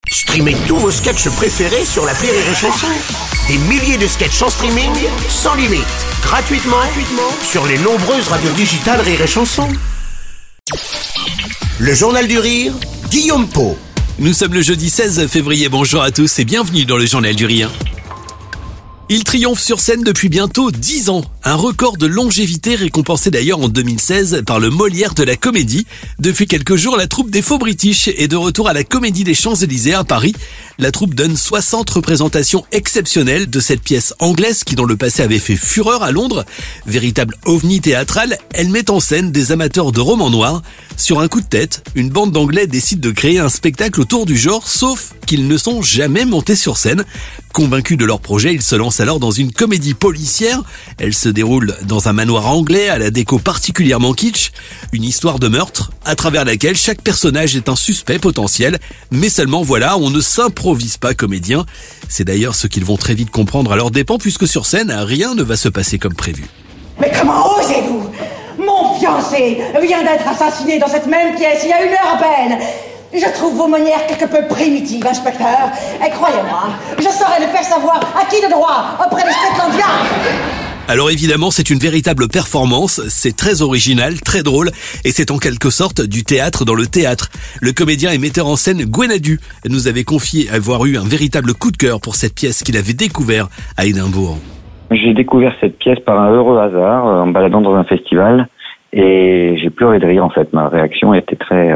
Streamez tous vos sketchs préférés sur l'appli Rire et Chanson. Des milliers de sketchs en streaming, sans limite, gratuitement sur les nombreuses radios digitales Rire et Chanson. Le Journal du Rire, Guillaume Pau. Nous sommes le jeudi 16 février, bonjour à tous et bienvenue dans le Journal du Rire. Il triomphe sur scène depuis bientôt 10 ans. Un record de longévité récompensé d'ailleurs en 2016 par le Molière de la comédie. Depuis quelques jours, la troupe des Faux British est de retour à la Comédie des Champs-Élysées à Paris. La troupe donne 60 représentations exceptionnelles de cette pièce anglaise qui dans le passé avait fait fureur à Londres. Véritable ovni théâtral, elle met en scène des amateurs de romans noirs. Sur un coup de tête, une bande d'Anglais décide de créer un spectacle autour du genre, sauf qu'ils ne sont jamais montés sur scène. Convaincus de leur projet, ils se lancent alors dans une comédie policière. Elle se déroule dans un manoir anglais à la déco particulièrement kitsch. Une histoire de meurtre à travers laquelle chaque personnage est un suspect potentiel. Mais seulement voilà, on ne s'improvise pas comédien. C'est d'ailleurs ce qu'ils vont très vite comprendre à leurs dépens puisque sur scène, rien ne va se passer comme prévu. Mais comment osez-vous ? Mon fiancé vient d'être assassiné dans cette même pièce il y a 1 heure à peine. Je trouve vos manières quelque peu primitives, inspecteur. Et croyez-moi, je saurais le faire savoir à qui de droit auprès des Scotlandiens. Alors évidemment, c'est une véritable performance, c'est très original, très drôle, et c'est en quelque sorte du théâtre dans le théâtre. Le comédien et metteur en scène Gwenadu nous avait confié avoir eu un véritable coup de cœur pour cette pièce qu'il avait découvert à Édimbourg. J'ai découvert cette pièce par un heureux hasard, en me baladant dans un festival, et j'ai pleuré de rire en fait. Ma réaction était très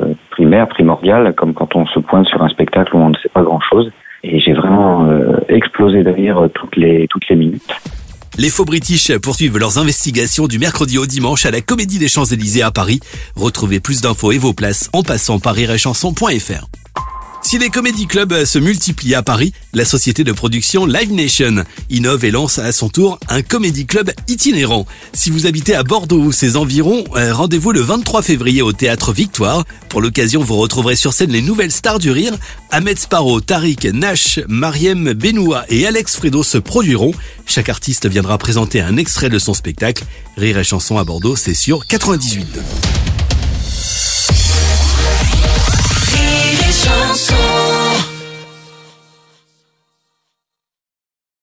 primordiale, comme quand on se pointe sur un spectacle où on ne sait pas grand-chose. Et j'ai vraiment explosé de rire toutes les minutes. Les Faux British poursuivent leurs investigations du mercredi au dimanche à la Comédie des Champs-Élysées à Paris. Retrouvez plus d'infos et vos places en passant par rirechanson.fr. Si les comédie clubs se multiplient à Paris, la société de production Live Nation innove et lance à son tour un comédie club itinérant. Si vous habitez à Bordeaux ou ses environs, rendez-vous le 23 février au Théâtre Victoire. Pour l'occasion, vous retrouverez sur scène les nouvelles stars du rire. Ahmed Sparrow, Tariq, Nash, Mariem Benoua et Alex Fredo se produiront. Chaque artiste viendra présenter un extrait de son spectacle. Rire et Chanson à Bordeaux, c'est sur 98.2. Chanson.